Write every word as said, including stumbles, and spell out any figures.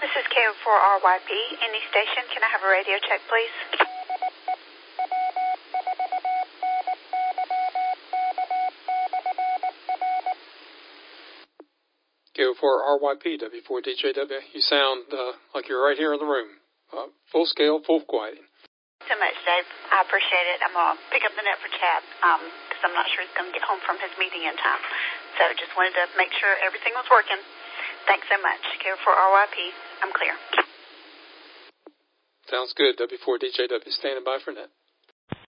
This is K O four R Y P. Any station, can I have a radio check, please? K O four R Y P, W four D J W. You sound uh, like you're right here in the room. Uh, full scale, full quieting. So much, Dave. I appreciate it. I'm going to pick up the net for Chad because um, I'm not sure he's going to get home from his meeting in time. So just wanted to make sure everything was working. Thanks so much. K O four R Y P. I'm clear. Sounds good. W four D J W standing by for net.